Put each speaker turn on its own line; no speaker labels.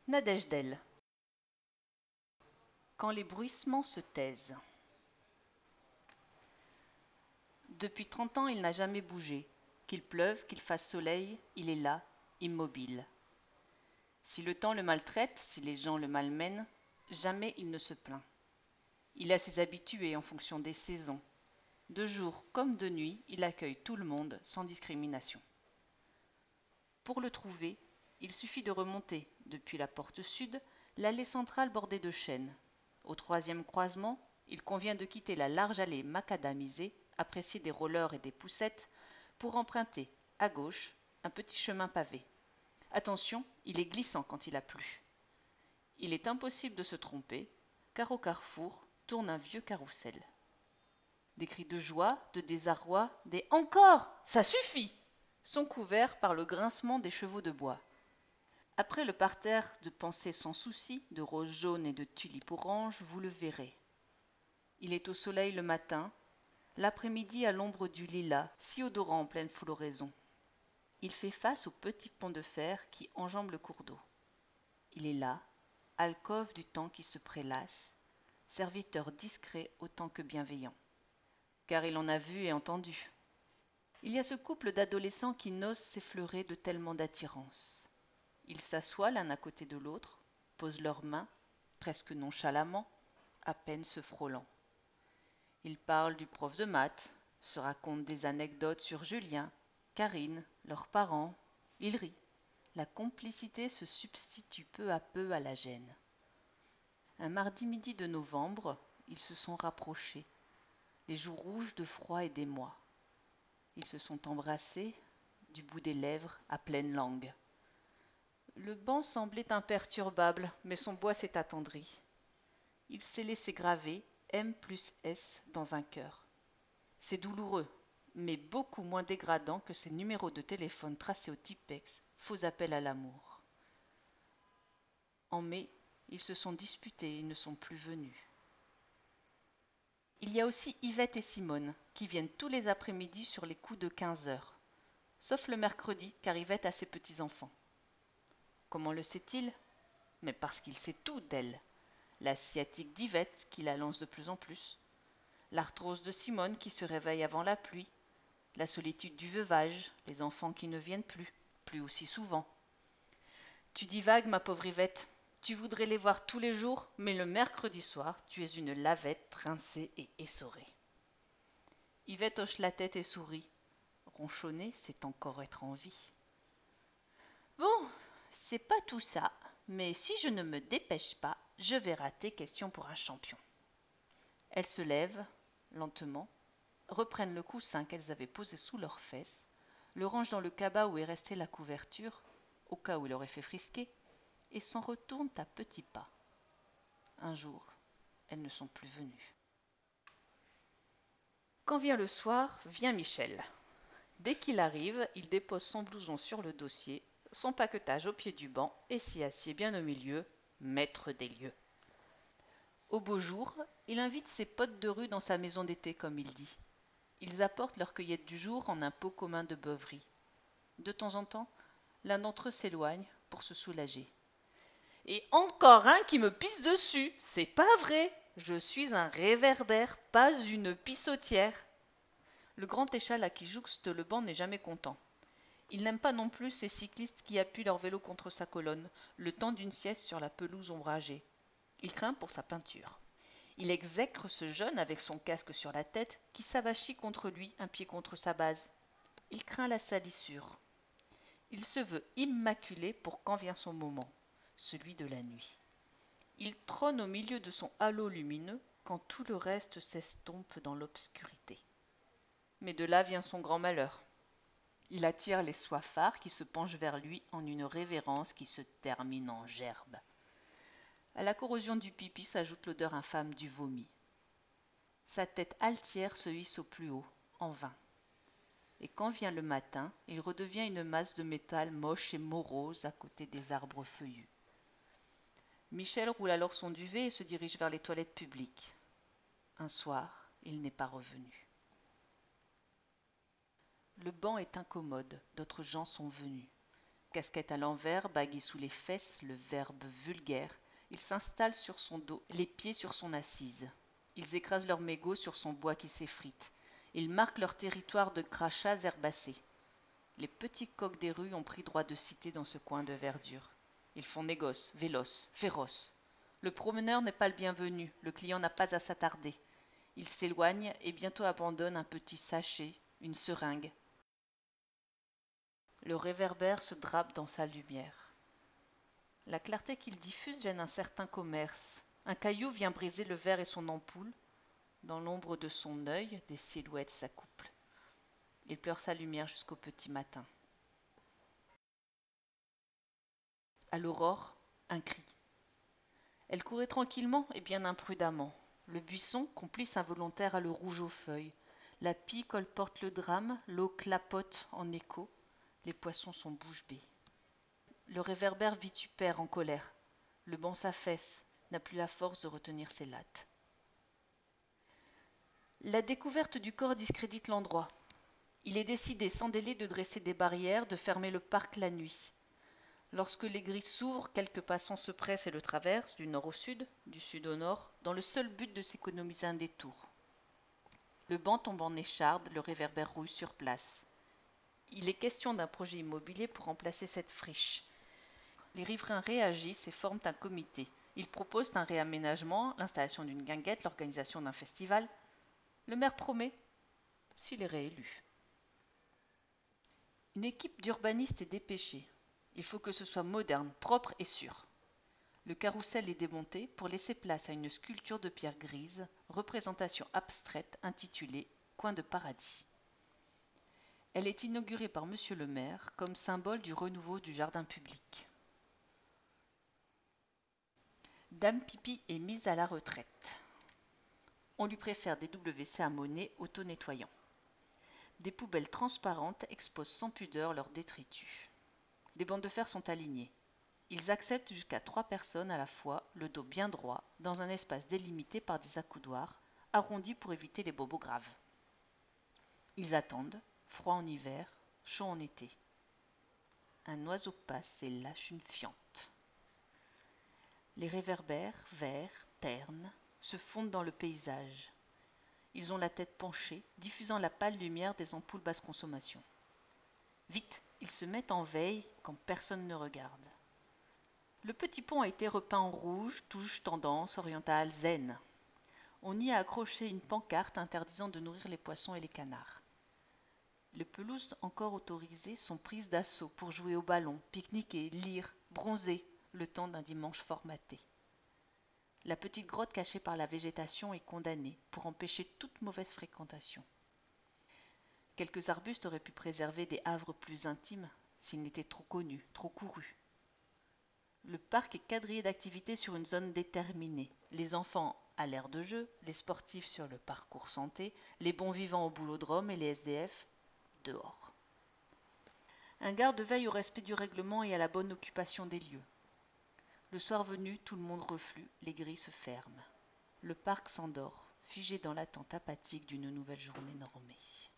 Nadège-d'elle. Quand les bruissements se taisent. Depuis 30 ans, il n'a jamais bougé. Qu'il pleuve, qu'il fasse soleil, il est là, immobile. Si le temps le maltraite, si les gens le malmènent, jamais il ne se plaint. Il a ses habitués en fonction des saisons. De jour comme de nuit, il accueille tout le monde sans discrimination. Pour le trouver, il suffit de remonter, depuis la porte sud, l'allée centrale bordée de chênes. Au troisième croisement, il convient de quitter la large allée macadamisée, appréciée des rollers et des poussettes, pour emprunter, à gauche, un petit chemin pavé. Attention, il est glissant quand il a plu. Il est impossible de se tromper, car au carrefour tourne un vieux carrousel. Des cris de joie, de désarroi, des « Encore! Ça suffit !» sont couverts par le grincement des chevaux de bois. Après le parterre de pensées sans souci, de roses jaunes et de tulipes oranges, vous le verrez. Il est au soleil le matin, l'après-midi à l'ombre du lilas, si odorant en pleine floraison. Il fait face au petit pont de fer qui enjambe le cours d'eau. Il est là, alcôve du temps qui se prélasse, serviteur discret autant que bienveillant. Car il en a vu et entendu. Il y a ce couple d'adolescents qui n'osent s'effleurer de tellement d'attirance. Ils s'assoient l'un à côté de l'autre, posent leurs mains, presque nonchalamment, à peine se frôlant. Ils parlent du prof de maths, se racontent des anecdotes sur Julien, Karine, leurs parents. Ils rient. La complicité se substitue peu à peu à la gêne. Un mardi midi de novembre, ils se sont rapprochés, les joues rouges de froid et d'émoi. Ils se sont embrassés, du bout des lèvres, à pleine langue. Le banc semblait imperturbable, mais son bois s'est attendri. Il s'est laissé graver M plus S dans un cœur. C'est douloureux, mais beaucoup moins dégradant que ces numéros de téléphone tracés au Tipex, faux appels à l'amour. En mai, ils se sont disputés et ne sont plus venus. Il y a aussi Yvette et Simone, qui viennent tous les après-midi sur les coups de 15 heures. Sauf le mercredi, car Yvette a ses petits-enfants. Comment le sait-il? Mais parce qu'il sait tout d'elle. La sciatique d'Yvette qui la lance de plus en plus, l'arthrose de Simone qui se réveille avant la pluie, la solitude du veuvage, les enfants qui ne viennent plus aussi souvent. Tu divagues, ma pauvre Yvette, tu voudrais les voir tous les jours, mais le mercredi soir, tu es une lavette rincée et essorée. Yvette hoche la tête et sourit. Ronchonner, c'est encore être en vie. Bon, c'est pas tout ça, mais si je ne me dépêche pas, je vais rater question pour un champion. Elles se lèvent, lentement, reprennent le coussin qu'elles avaient posé sous leurs fesses, le rangent dans le cabas où est restée la couverture, au cas où il aurait fait frisquer, et s'en retournent à petits pas. Un jour, elles ne sont plus venues. Quand vient le soir, vient Michel. Dès qu'il arrive, il dépose son blouson sur le dossier, son paquetage au pied du banc et s'y assied bien au milieu, maître des lieux. Au beau jour, il invite ses potes de rue dans sa maison d'été, comme il dit. Ils apportent leur cueillette du jour en un pot commun de beuverie. De temps en temps, l'un d'entre eux s'éloigne pour se soulager. Et encore un qui me pisse dessus, c'est pas vrai. Je suis un réverbère, pas une pissotière. Le grand échal à qui jouxte le banc n'est jamais content. Il n'aime pas non plus ces cyclistes qui appuient leur vélo contre sa colonne, le temps d'une sieste sur la pelouse ombragée. Il craint pour sa peinture. Il exècre ce jeune avec son casque sur la tête qui s'avachit contre lui, un pied contre sa base. Il craint la salissure. Il se veut immaculé pour quand vient son moment, celui de la nuit. Il trône au milieu de son halo lumineux quand tout le reste s'estompe dans l'obscurité. Mais de là vient son grand malheur. Il attire les soifards qui se penchent vers lui en une révérence qui se termine en gerbe. À la corrosion du pipi s'ajoute l'odeur infâme du vomi. Sa tête altière se hisse au plus haut, en vain. Et quand vient le matin, il redevient une masse de métal moche et morose à côté des arbres feuillus. Michel roule alors son duvet et se dirige vers les toilettes publiques. Un soir, il n'est pas revenu. Le banc est incommode, d'autres gens sont venus. Casquette à l'envers, baguette sous les fesses, le verbe vulgaire, ils s'installent sur son dos, les pieds sur son assise. Ils écrasent leurs mégots sur son bois qui s'effrite. Ils marquent leur territoire de crachats herbacés. Les petits coqs des rues ont pris droit de cité dans ce coin de verdure. Ils font négoce, véloces, féroces. Le promeneur n'est pas le bienvenu, le client n'a pas à s'attarder. Il s'éloigne et bientôt abandonne un petit sachet, une seringue. Le réverbère se drape dans sa lumière. La clarté qu'il diffuse gêne un certain commerce. Un caillou vient briser le verre et son ampoule. Dans l'ombre de son œil, des silhouettes s'accouplent. Il pleure sa lumière jusqu'au petit matin. À l'aurore, un cri. Elle courait tranquillement et bien imprudemment. Le buisson, complice involontaire, a le rouge aux feuilles. La pie colporte le drame, l'eau clapote en écho. Les poissons sont bouche bée. Le réverbère vitupère en colère. Le banc s'affaisse, n'a plus la force de retenir ses lattes. La découverte du corps discrédite l'endroit. Il est décidé sans délai de dresser des barrières, de fermer le parc la nuit. Lorsque les grilles s'ouvrent, quelques passants se pressent et le traversent, du nord au sud, du sud au nord, dans le seul but de s'économiser un détour. Le banc tombe en écharde, le réverbère rouille sur place. Il est question d'un projet immobilier pour remplacer cette friche. Les riverains réagissent et forment un comité. Ils proposent un réaménagement, l'installation d'une guinguette, l'organisation d'un festival. Le maire promet, s'il est réélu. Une équipe d'urbanistes est dépêchée. Il faut que ce soit moderne, propre et sûr. Le carrousel est démonté pour laisser place à une sculpture de pierre grise, représentation abstraite intitulée Coin de paradis. Elle est inaugurée par Monsieur le maire comme symbole du renouveau du jardin public. Dame Pipi est mise à la retraite. On lui préfère des WC à monnaie auto-nettoyants. Des poubelles transparentes exposent sans pudeur leurs détritus. Des bancs de fer sont alignés. Ils acceptent jusqu'à 3 personnes à la fois, le dos bien droit, dans un espace délimité par des accoudoirs, arrondis pour éviter les bobos graves. Ils attendent, froid en hiver, chaud en été. Un oiseau passe et lâche une fiente. Les réverbères, verts, ternes, se fondent dans le paysage. Ils ont la tête penchée, diffusant la pâle lumière des ampoules basse consommation. Vite, ils se mettent en veille quand personne ne regarde. Le petit pont a été repeint en rouge, touche tendance orientale zen. On y a accroché une pancarte interdisant de nourrir les poissons et les canards. Les pelouses encore autorisées sont prises d'assaut pour jouer au ballon, pique-niquer, lire, bronzer, le temps d'un dimanche formaté. La petite grotte cachée par la végétation est condamnée pour empêcher toute mauvaise fréquentation. Quelques arbustes auraient pu préserver des havres plus intimes s'ils n'étaient trop connus, trop courus. Le parc est quadrillé d'activités sur une zone déterminée. Les enfants à l'aire de jeu, les sportifs sur le parcours santé, les bons vivants au boulodrome et les SDF dehors. Un garde veille au respect du règlement et à la bonne occupation des lieux. Le soir venu, tout le monde reflue, les grilles se ferment. Le parc s'endort, figé dans l'attente apathique d'une nouvelle journée normée.